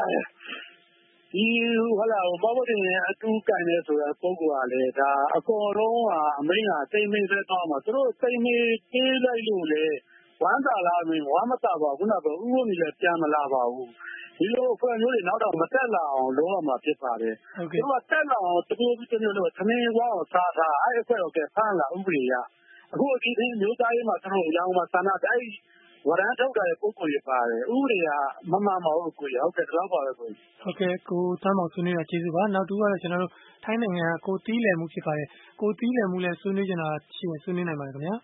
ဟာလာဘာလို့ဒီအတူကန်နေဆိုတော့ပုံကလည်းဒါအကောလုံးကအမိန့်ကစိတ်မင်းသက်တော့မှာသူတို့စိတ်မင်းပေးလိုက်လို့လေဝမ်းသာလာမင်းဝမ်းမသာပါဘူးနော်ဥပဒေလည်းပြန်မလာပါဘူးဒီလိုအဖွဲ့မျိုးတွေနောက်တော့မတက်လာအောင်လုပ်ရမှာဖြစ်ပါတယ်သူကတက်လာအောင်တကူပြီးတမျိုးလို့သမင်းဝါအောင်စားတာအဲ့အဖွဲ့တော့ကဖမ်းလာဥပဒေရအခုဒီမျိုးသားရေးမှာသူတို့ရောင်းမှာသနာတိုင်းဝရမ်းထုတ်တာရဲ့ပုံကိုရပါတယ်ဥပဒေကမမှန်ပါဘူးကိုရဟုတ်ကဲ့တော့ပါပဲကိုဟုတ်ကဲ့ကိုတမ်းမောင်ဆွေးနွေးတာကျေးဇူးပါနောက်တူကတော့ကျွန်တော်တို့ထိုင်းနိုင်ငံကကိုတီးလည်မှုဖြစ်ပါတယ်ကိုတီးလည်မှုလည်းဆွေးနွေးကြတာရှိရင်ဆွေးနွေးနိုင်ပါတယ်ခင်ဗျာ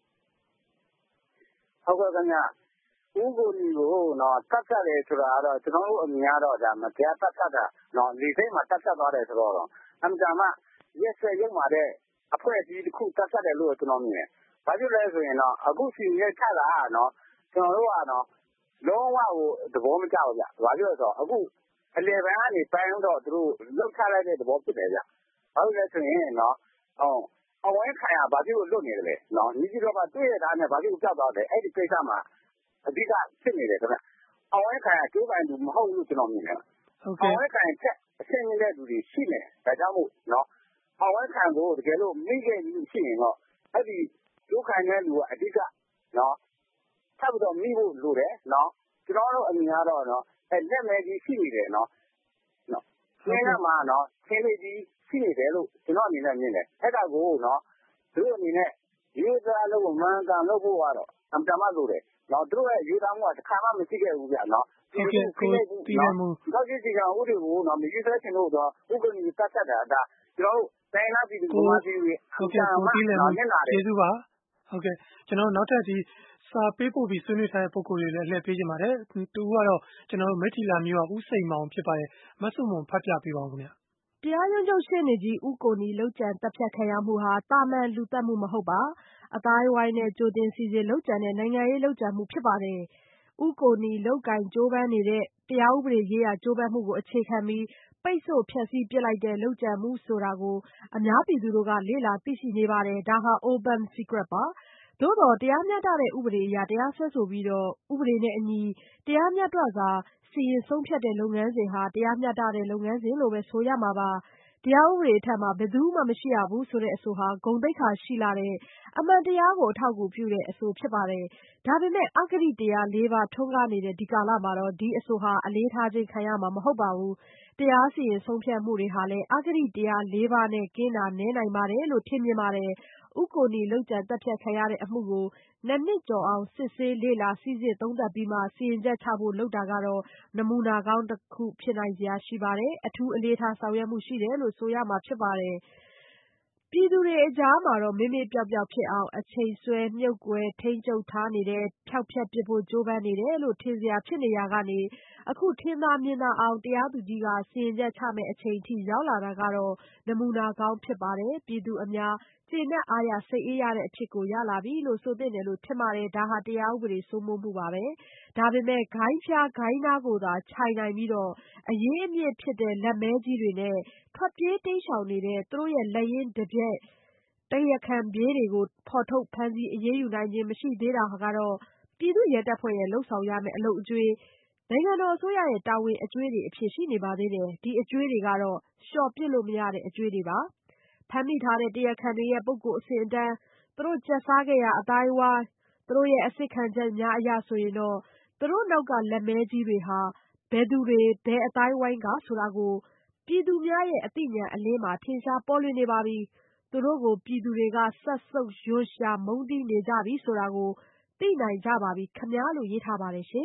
ဟုတ်ကဲ့ခင်ဗျာဥပဒေကိုတော့တတ်တယ်ဆိုတာကတော့ကျွန်တော်တို့အမြင်ကတော့ဒါမတရားတတ်တာနော်လေစိတ်မှာတတ်သွားတယ်ဆိုတော့အမှန်မှရက်ဆက်ရုံမှာတဲ့အဖွဲ့အစည်းတစ်ခုတတ်တယ်လို့ကျွန်တော်မြင်တယ်ဘာဖြစ်လဲဆိုရင်တော့အခုစီရဲချတာနော်ကျွန်တော်တို့ကတော့လုံးဝကိုသဘောမကျဘူးဗျဘာဖြစ်လဲဆိုတော့အခုအလေပန်းကနေပိုင်းတော့သူတို့လှုပ်ချလိုက်တဲ့သဘောဖြစ်တယ်ဗျဘာလို့လဲဆိုရင်နော်အဝဲခံရဘာဖြစ်လို့လွတ်နေတယ်လဲနော်ညီကြီးတော့ကတွေ့ရတာနဲ့ဘာဖြစ်လို့ကြောက်သွားတယ်အဲ့ဒီကိစ္စမှာအဓိကဖြစ်နေတယ်ခင်ဗျအဝဲခံရကျိုးပိုင်သူမဟုတ်လို့ကျွန်တော်မြင်တယ်အဝဲခံချက်အဆင့်မြင့်တဲ့လူတွေရှိနေဒါကြောင့်မို့နော်အဝဲခံကိုတကယ်လို့မိခဲ့လို့ရှိရင်တော့အဲ့ဒီကျိုးခံတဲ့လူကအဓိကနော်ထပ်ပြီးတော့မိဖို့လိုတယ်နော်ကျွန်တော်တို့အမြင်ကတော့နော်အဲ့လက်မဲကြီးရှိနေတယ်နော်ဒီကမှာနော်ဆင်းလေးကြီးရှိနေတယ်လို့ကျွန်တော်အနေနဲ့မြင်တယ်အဲ့ဒါကိုနော်သူတို့အနေနဲ့ရေးစားလို့မှန်ကန်လို့ဖို့ကတော့အမှန်မှလို့တယ်နော်သူတို့ရဲ့ယူသားမှုကတစ်ခါမှမရှိခဲ့ဘူးဗျနော်ဟုတ်ကဲ့ကိုတီးလည်မှုတော့ဒီကဥပဒေကိုနော်မရှိသေးချင်လို့တော့ဥပဒေကတတ်တာဒါကျွန်တော်တို့တိုင်းလာပြည်သူကမှပြည်ဟုတ်ကဲ့ကိုတီးလည်မှုကျေးဇူးပါဟုတ်ကဲ့ကျွန်တော်နောက်ထပ်ဒီစာပေးပို့ပြီးဆွေးနွေးထားတဲ့ပုံကိုယ်တွေလည်းအလှည့်ပေးကြပါတယ်တူကတော့ကျွန်တော်တို့မိထီလာမျိုးကဦးစိန်မောင်ဖြစ်ပါတယ်မဆုမွန်ဖတ်ပြပေးပါဦးခင်ဗျာတရားရုံးချုပ်ရှေ့နေကြီးဦးကိုနီလုပ်ကြံတပ်ဖြတ်ခံရမှုဟာတာမန်လူသတ်မှုမဟုတ်ပါအတိုင်းဝိုင်းနဲ့ကြိုတင်စီစဉ်လုပ်ကြံတဲ့နိုင်ငံရေးလုပ်ကြံမှုဖြစ်ပါတယ်ဦးကိုနီလုပ်ကင်ကြိုးပမ်းနေတဲ့တရားဥပဒေရေးရာကြိုးပမ်းမှုကိုအခြေခံပြီးပိတ်ဆို့ဖျက်ဆီးပစ်လိုက်တဲ့လုပ်ကြံမှုဆိုတာကိုအများပြည်သူတို့ကလေ့လာသိရှိနေပါတယ်ဒါဟာ open secret ပါသို့တော်တရားမျှတတဲ့ဥပဒေအရတရားစွဲဆိုပြီးတော့ဥပဒေနဲ့အညီတရားမျှတစွာစီရင်ဆုံးဖြတ်တဲ့လုပ်ငန်းစဉ်ဟာတရားမျှတတဲ့လုပ်ငန်းစဉ်လို့ပဲဆိုရမှာပါတရားဥပဒေအထက်မှာဘယ်သူမှမရှိရဘူးဆိုတဲ့အဆိုဟာဂုဏ်သိက္ခာရှိလာတဲ့အမှန်တရားကိုအထောက်အကူပြုတဲ့အဆိုဖြစ်ပါတယ်ဒါပေမဲ့အဂတိတရား၄ပါးထွန်းကားနေတဲ့ဒီကာလမှာတော့ဒီအဆိုဟာအလေးထားခြင်းခံရမှာမဟုတ်ပါဘူးတရားစီရင်ဆုံးဖြတ်မှုတွေဟာလည်းအဂတိတရား၄ပါးနဲ့ကင်းတာနည်းနိုင်ပါတယ်လို့ထင်မြင်ပါတယ်ဦးကိုနီလုပ်ကြံတပ်ဖြတ်ခံရတဲ့အမှုကို2 နှစ်ကျော်အောင်စစ်ဆေးလေ့လာစိစစ်သုံးသပ်ပြီးမှစီရင်ချက်ချဖို့လုပ်တာကတော့နမူနာကောင်းတစ်ခုဖြစ်နိုင်စရာရှိပါတယ်အထူးအလေးထားဆောင်ရွက်မှုရှိတယ်လို့ဆိုရမှာဖြစ်ပါတယ်ပြည်သူတွေအကြားမှာတော့မေ့မေ့ပျောက်ပျောက်ဖြစ်အောင်အချိန်ဆွဲမြုပ်ကွယ်ထိန်းချုပ်ထားနေတဲ့ဖျောက်ဖျက်ပစ်ဖို့ကြိုးပမ်းနေတယ်လို့ထင်စရာဖြစ်နေရကနေအခုထင်သာမြင်သာအောင်တရားသူကြီးကစီရင်ချက်ချမဲ့အချိန်ထိရောက်လာတာကတော့နမူနာကောင်းဖြစ်ပါတယ်ပြည်သူအများကျေနပ်အားရစိတ်အေးရတဲ့အဖြစ်ကိုရလာပြီလို့ဆိုသင့်တယ်လို့ထင်ပါတယ်ဒါဟာတရားဥပဒေစိုးမိုးမှုပါပဲဒါပေမဲ့ဂိုင်းဖျားဂိုင်းသားကိုသာခြိုင်နိုင်ပြီးတော့အရေးအမြစ်ဖြစ်တဲ့လက်မဲကြီးတွေနဲ့ထွက်ပြေးတိမ်းရှောင်နေတဲ့သူတို့ရဲ့လက်ရင်းတစ်ပြက်တရားခံပြေးတွေကိုဖော်ထုတ်ဖမ်းဆီးအရေးယူနိုင်ခြင်းမရှိသေးတာကတော့ပြည်သူ့ရဲတပ်ဖွဲ့ရဲ့လှုပ်ဆောင်ရမယ့်အလုပ်အကျွေးနိုင်ငံတော်အစိုးရရဲ့တာဝန်အကျွေးတွေအဖြစ်ရှိနေပါသေးတယ်ဒီအကျွေးတွေကတော့လျှော်ပစ်လို့မရတဲ့အကျွေးတွေပါဖမ်းမိထားတဲ့တရားခံတွေရဲ့ပုဂ္ဂိုလ်အဆင့်အတန်းသူတို့ကျက်စားခဲ့ရအတိုင်းဝိုင်းသူတို့ရဲ့အစစ်ခံချက်များအရဆိုရင်တော့သူတို့နောက်ကလက်မဲကြီးတွေဟာဘယ်သူတွေဘယ်အတိုင်းဝိုင်းကဆိုတာကိုပြည်သူများရဲ့အသိဉာဏ်အလင်းမှာထင်ရှားပေါ်လွင်နေပါပြီသူတို့ကိုပြည်သူတွေကဆက်ဆုပ်ယွန်းရှာမုန်းတီးနေကြပြီဆိုတာကိုသိနိုင်ကြပါပြီခမားလို့ရေးထားပါတယ်ရှင်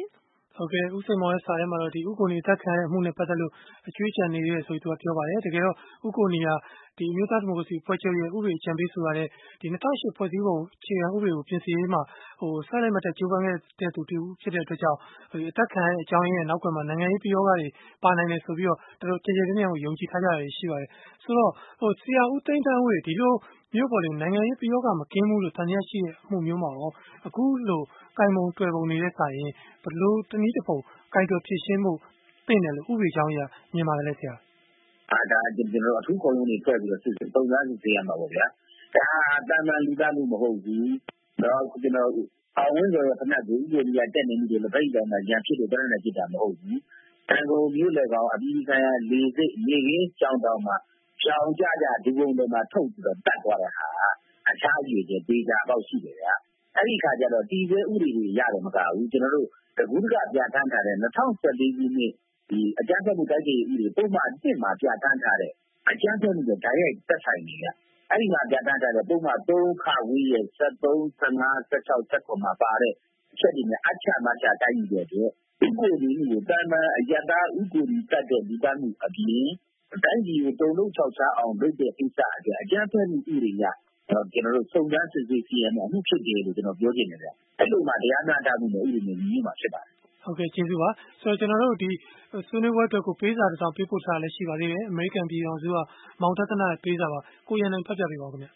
ဟုတ်ကဲ့ဦးစိန်မောင်ရဲ့စာထဲမှာတော့ဒီဥက္ကိုနီအသက်ခံရမှုနဲ့ပတ်သက်လို့အကျွေးကြံနေတယ်ဆိုပြီးသူကပြောပါတယ်တကယ်တော့ဥက္ကိုနီဟာဒီအမျိုးသားဒီမိုကရေစီဖွဲ့ချုပ်ရဲ့ဥပဒေအကြံပေးဆိုရတဲ့ဒီ2008ဖွဲ့စည်းပုံအခြေခံဥပဒေကိုပြင်ဆင်ရေးမှာစလိုက်မတ်တဲ့ကြိုးပမ်းခဲ့တဲ့သူတူဖြစ်တဲ့အတွက်ကြောင့်ဒီအသက်ခံရတဲ့အကြောင်းရင်းရဲ့နောက်ကွယ်မှာနိုင်ငံရေးပြောကတွေပါနိုင်တယ်ဆိုပြီးတော့တော်တော်ကြေကြေပြန့်ပြန့်ကိုယုံကြည်ထားကြရရှိပါတယ်ဆိုတော့ဆရာဦးသိန်းသန်းဦးဒီလိုမျိုးပေါ်လေနိုင်ငံရေးပြောကမကင်းဘူးလို့တန်ရရှိတဲ့အမှုမျိုးမှာရောအခုလိုကင်မုံတွေ့ပုံနေတဲ့စာရင်ဘလို့တနည်းတစ်ပုံကင်တော်ဖြစ်ရှင်းမှုသိတယ်လို့ဥပဒေကြောင်းအရမြင်ပါတယ်လေဆရာဒါကျွန်တော်အထူးခေါ်ရုံးတွေဖွဲ့ပြီးတော့စစ်ပုံစံစုသိရမှာပေါ့ဗျာဒါတာမန်လူသားမှုမဟုတ်ဘူးတော့ကျွန်တော်အောင်ဝင်ဆိုရဖက်ကိုဥပဒေကတက်နေမှုတွေလည်းပြိတ္တာမှာရန်ဖြစ်တယ်ပြဿနာဖြစ်တာမဟုတ်ဘူးတန်ကုန်မျိုးလည်းကောင်းအပြီးဆိုင်ရာလေစိတ်နေရင်းကြောင်းတောင်မှာရှောင်ကြဒီပုံတွေမှာထုတ်ပြီးတော့တတ်သွားတဲ့ဟာအခြားကြီးတွေဒေတာပေါက်ရှိတယ်ဗျာအဲ့ဒီခါကျတော့တည်ဆဲဥပဒေတွေရတယ်မကဘူးကျွန်တော်တို့တကူးတကပြဋ္ဌာန်းထားတဲ့2014ခုနှစ်ဒီအကြမ်းဖက်မှုတိုက်ခိုက်ရေးဥပဒေပုံမှန်အစ်မှာပြဋ္ဌာန်းထားတဲ့အကြမ်းဖက်မှုတွေဓာတ်ရိုက်သက်ဆိုင်နေရအဲ့ဒီမှာပြဋ္ဌာန်းထားတဲ့ပုံမှန်3ခဝီးရဲ့73 15 16 17မှာပါတဲ့အချက်တွေနဲ့အချက်မှချက်တိုင်းနေတဲ့အတွက်ဥပဒေကိုတန်တန်အယတာဥပဒေတတ်တဲ့ဒီတတ်မှုအပြင်တိုင်းပြည်ကိုတုံ့လုံးချောက်ချအောင်လုပ်တဲ့ကိစ္စအတွက်အကြမ်းဖက်မှုဥပဒေကကျွန်တော်တို့စုံစမ်းစစ်ဆေးစီရင်မှုဖြစ်တယ်လို့ကျွန်တော်ပြောချင်တယ်ဗျအဲ့လိုမှတရားမျှတမှုနဲ့ဥပဒေနဲ့ညီညွတ်မှာဖြစ်ပါတယ်ဟုတ်ကဲ့ကျေးဇူးပါဆိုတော့ကျွန်တော်တို့ဒီဆွေးနွေးပွဲအတွက်ကိုပေးစာတစ်စောင်ပေးပို့ထားလည်းရှိပါသေးတယ်အမေရိကန်ပြည်အောင်စုကမောင်တသနာရဲ့ပေးစာပါကိုရန်နိုင်ဖတ်ပြပေးပါဦးခင်ဗျ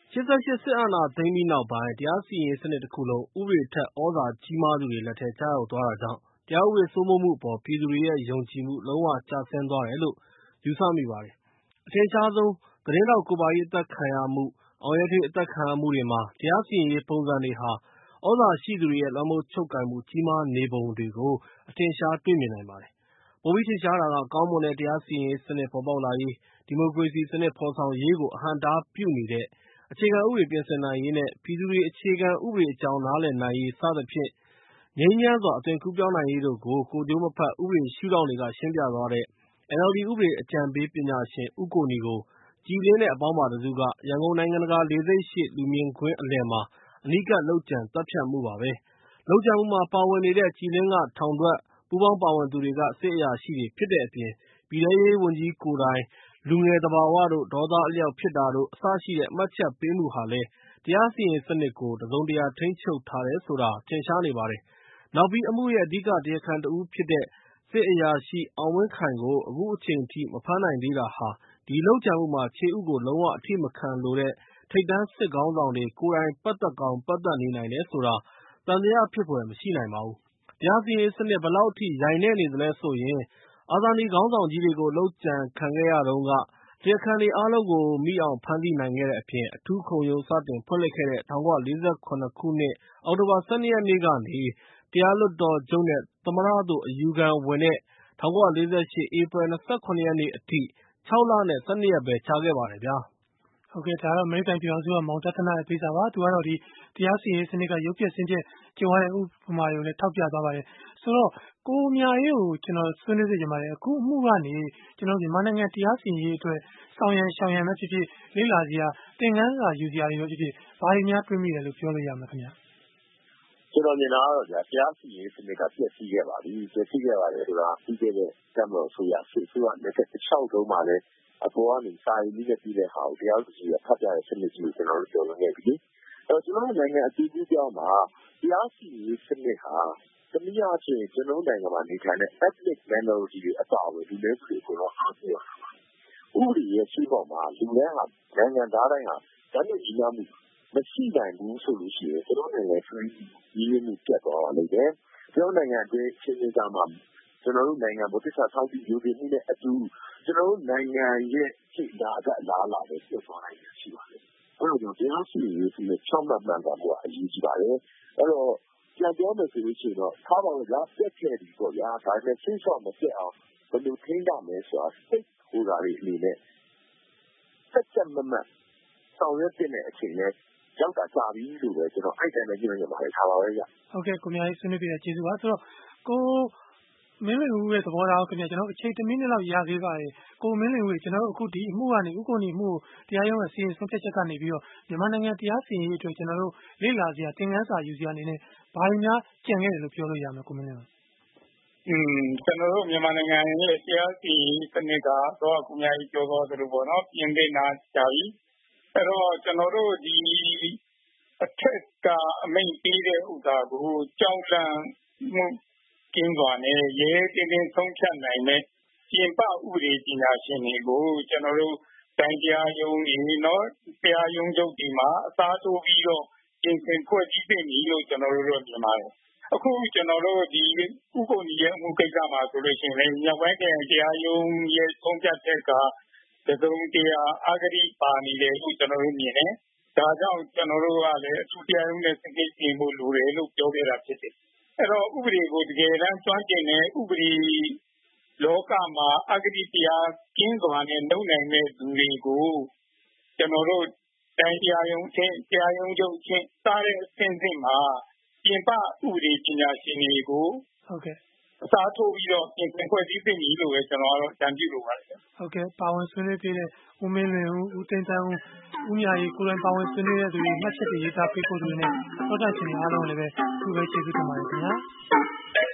88စစ်အာဏာသိမ်းပြီးနောက်ပိုင်းတရားစီရင်စနစ်တစ်ခုလုံးဥပဒေထက်ဩဇာကြီးမားသူတွေလက်ထက်ကျရောက်သွားတာကြောင့်တရားဥပဒေစိုးမိုးမှုအပေါ်ပြည်သူတွေရဲ့ယုံကြည်မှုလုံးဝကျဆင်းသွားတယ်လို့ယူဆမိပါတယ်အထင်ရှားဆုံးသတင်းတောက်ကိုပါကြီးအသက်ခံရမှုအောင်ရထေးအသက်ခံရမှုတွေမှာတရားစီရင်ရေးပုံစံတွေဟာဩဇာရှိသူတွေရဲ့လွှမ်းမိုးချုပ်ကိုင်မှုကြီးမားနေပုံတွေကိုအထင်ရှားတွေ့မြင်နိုင်ပါတယ်။ပိုပြီးထင်ရှားတာကကောင်းမွန်တဲ့တရားစီရင်ရေးစနစ်ပေါ်ပေါက်လာရေးဒီမိုကရေစီစနစ်ဖော်ဆောင်ရေးကိုအဟန့်အတားပြုနေတဲ့အခြေခံဥပဒေပြင်ဆင်နိုင်ရေးနဲ့ပြည်သူတွေအခြေခံဥပဒေအကြောင်းနားလည်နိုင်ရေးစသဖြင့်ငြိမ်းချမ်းစွာအသွင်ကူးပြောင်းနိုင်ရေးတို့ကိုကိုယ်ကျိုးမဖက်ဥပဒေရှုထောင့်တွေကရှင်းပြသွားတဲ့ NLD ဥပဒေအကြံပေးပညာရှင်ဦးကိုနီကိုကြည်လင်းတဲ့အပေါင်းပါတစုကရန်ကုန်နိုင်ငံတကာလေဆိပ်ရှေ့လူမြင်ကွင်းအလယ်မှာအနီးကပ်လုပ်ကြံသတ်ဖြတ်မှုပါပဲ။လုပ်ကြံမှုမှာပါဝင်နေတဲ့ကြည်လင်းကထောင်ထွက်ပူးပေါင်းပါဝင်သူတွေကစစ်အရာရှိတွေဖြစ်တဲ့အပြင်ပြည်ထောင်ရေးဝန်ကြီးကိုယ်တိုင်လူငယ်သဘာဝတို့ဒေါသအလျောက်ဖြစ်တာတို့အစရှိတဲ့မှတ်ချက်ပေးမှုဟာလည်းတရားစီရင်စနစ်ကိုတစုံတရာထိန်းချုပ်ထားတယ်ဆိုတာထင်ရှားနေပါတယ်။နောက်ပြီးအမှုရဲ့အဓိကတရားခံတဦးဖြစ်တဲ့စစ်အရာရှိအောင်ဝင်းခိုင်ကိုအခုအချိန်ထိမဖမ်းနိုင်သေးတာဟာဒီလုပ်ကြံမှုမှာခြေဥကိုလုံးဝအထိမခံလိုတဲ့ထိပ်တန်းစစ်ခေါင်းဆောင်တွေကိုယ်တိုင်ပတ်သက်ကောင်းပတ်သက်နေနိုင်တယ်ဆိုတာသံသယဖြစ်ဖွယ်မရှိနိုင်ပါဘူး။တရားစီရင်စနစ်ဘယ်လောက်အထိရိုင်နေနေသလဲဆိုရင်အာဇာနည်ခေါင်းဆောင်ကြီးတွေကိုလုပ်ကြံခံခဲ့ရတုန်းကတရားခံတွေအားလုံးကိုမိအောင်ဖမ်းဆီးနိုင်ခဲ့တဲ့အပြင်အထူးခုံရုံးစတင်ဖွင့်လှစ်ခဲ့တဲ့1948ခုနှစ်အောက်တိုဘာ12ရက်နေ့ကနေတရားလွှတ်တော်ချုပ်နဲ့သမ္မတတို့အယူခံဝင်တဲ့1948ဧပြီ29ရက်နေ့အထိ6လနဲ့12ရက်ပဲကြာခဲ့ပါတယ်ဗျာဟုတ်ကဲ့ဒါတော့အမေရိကန်ပြည်ထောင်စုကမောင်တသနာရဲ့ပေးစာပါသူကတော့ဒီတရားစီရင်စနစ်ကရုပ်ပြစင်းချက်ကြုံရတဲ့ဥပမာတွေကိုလည်းထောက်ပြသွားပါတယ်ဆိုတော့ကိုမြရေးကိုကျွန်တော်ဆွေးနွေးစေချင်ပါတယ်အခုအမှုကနေကျွန်တော်မြန်မာနိုင်ငံတရားစီရင်ရေးအတွက်ဆောင်ရန်ရှောင်ရန်ပဲဖြစ်ဖြစ်လေ့လာစရာသင်ခန်းစာယူစရာတွေပဲဖြစ်ဖြစ်ဘာတွေများတွေးမိတယ်လို့ပြောလို့ရမှာခင်ဗျာကျွန်တော်မြင်တာကတော့တရားစီရင်စနစ်ကပြည့်စည်ခဲ့ပါပြီပြည့်စည်ခဲ့ပါတယ်ဆိုတာပြီးခဲ့တဲ့တမလို့ဆိုရစစ်ဆိုရလက်တစ်လျှောက်လုံးမှာလည်းအပေါ်ကနေစာရင်းလေးနဲ့ပြီးတဲ့ဟာကိုတရားသူကြီးကဖတ်ပြတဲ့စနစ်ကြီးကိုကျွန်တော်တို့ပြောလို့ခဲ့ပြီအဲ့တော့ကျွန်တော်နိုင်ငံအတူတူပြောင်းမှာတရားစီရင်စနစ်ဟာတနည်းအားဖြင့်ကျွန်တော်နိုင်ငံမှာနေထိုင်တဲ့ ethnic minority တွေအပါအဝင်လူမျိုးစုတွေကိုတော့အားပြုရတာပါဥပဒေရဲ့ရှိပေါ်မှာလူတိုင်းဟာနိုင်ငံသားတိုင်းဟာတန်းတူညီမျှမှုမရှိနိုင်ဘူးဆိုလို့ရှိရင်ကျွန်တော်နိုင်ငံပြည်ညီမှုပြတ်သွားပါလိမ့်မယ်ကျွန်တော်နိုင်ငံအတွင်းချင်းချင်းကြားမှာကျွန်တော်တို့နိုင်ငံဗုဒ္ဓဆာဆောက်တည်ယူပြီးမှုနဲ့အတူကျွန်တော်တို့နိုင်ငံရဲ့စိတ်ဓာတ်အလားအလာတွေပြတ်သွားနိုင်ရှိပါတယ်အဲ့တော့တရားစီရင်ရေးစနစ်ချောင်းမှန်မှန်ကအရေးကြီးပါတယ်အဲ့တော့ပြန်ပြောမယ်ဆိုလို့ရှိရင်တော့ထားပါတော့ပြတ်ခဲ့ပြီပေါ့ဗျာဒါပေမဲ့စိတ်ဆော့မပြတ်အောင်ဘယ်လိုထိန်းရမလဲဆိုတာစိတ်ဟိုဓာတ်တွေအနေနဲ့ဆက်မမှတ်ဆောင်ရွက်တဲ့အချိန်နဲ့ရောက်တာကြာပြီလို့ပဲကျွန်တော်အဲ့တိုင်းပဲညွှန်ရပါတယ်ထားပါပဲဗျဟုတ်ကဲ့ကိုမြရေးဆွေးနွေးပြတဲ့ကျေးဇူးပါဆိုတော့ကိုမင်းလွင်ဦးရဲ့သဘောထားကိုခင်ဗျာကျွန်တော်အချိန်1မိနစ်လောက်ရသေးပါတယ်ကိုမင်းလွင်ဦးကျွန်တော်တို့အခုဒီအမှုကနေဥက္ကိုနီမှုတရားရုံးကစီရင်ဆုံးဖြတ်ချက်ကနေပြီးတော့မြန်မာနိုင်ငံတရားစီရင်ရေးအတွက်ကျွန်တော်တို့လေ့လာစရာသင်ခန်းစာယူစရာအနေနဲ့ဘာတွေများကြံခဲ့တယ်လို့ပြောလို့ရမလဲကိုမင်းလွင်ဦးကျွန်တော်တို့မြန်မာနိုင်ငံရဲ့တရားစီရင်ရေးစနစ်ကတော့အခုများကြီးပြောသွားသလိုပေါ့နော်ပြင်သစ်နာကြပြီအဲ့တော့ကျွန်တော်တို့ဒီအထက်ကအမိန့်ပေးတဲ့ဥစ္စာကိုကြောက်လန့်မှုကင်းစွာနဲ့ရဲတင်းတင်းဆုံးဖြတ်နိုင်တဲ့ပြင်ပဥပဒေပညာရှင်တွေကိုကျွန်တော်တို့တိုင်းတရားရုံးတွေနော်တရားရုံးချုပ်တွေမှာအစားထိုးပြီးတော့ပြင်ဆင်ဖွဲ့စည်းသင့်ပြီလို့ကျွန်တော်တို့မြင်ပါတယ်အခုကျွန်တော်တို့ဒီဥက္ကုဏီရဲ့အမှုကိစ္စမှာဆိုလို့ရှိရင်လည်းမြောက်ပိုင်းတရားရုံးရဲ့ဆုံးဖြတ်ချက်ကတစုံတရာအဂတိပါနေတယ်လို့ကျွန်တော်တို့မြင်တယ်ဒါကြောင့်ကျွန်တော်တို့ကလည်းအထူးတရားရုံးနဲ့စစ်ဆေးပြင်ဖို့လိုတယ်လို့ပြောခဲ့တာဖြစ်တယ်အဲ့တော့ဥပဒေကိုတကယ်တမ်းကျွမ်းကျင်တဲ့ဥပဒေလောကမှာအဂတိတရားကင်းစွာနဲ့လုပ်နိုင်တဲ့လူတွေကိုကျွန်တော်တို့တိုင်းတရားရုံးချင်းတရားရုံးချုပ်ချင်းစားတဲ့အဆင့်မှာပြင်ပဥပဒေပညာရှင်တွေကိုဟုတ်ကဲ့အစားထိုးပြီးတော့ပြင်ဆင်ဖွဲ့စည်းသင့်ပြီလို့ပဲကျွန်တော်ကတော့ကြံပြုလိုပါတယ်ဟုတ်ကဲ့ပါဝင်ဆွေးနွေးပေးတဲ့ဦးမင်းလွင်ဦးသိန်းသန်းဦးမြရီကိုယ်တိုင်ပါဝင်ဆွေးနွေးတဲ့သူတွေမှတ်ချက်တွေရေးသားပေးဖို့တွေနဲ့သောတာရှင်တွေအားလုံးလည်းပဲသူပဲကျေးဇူးတင်ပါတယ်ခင်ဗျာ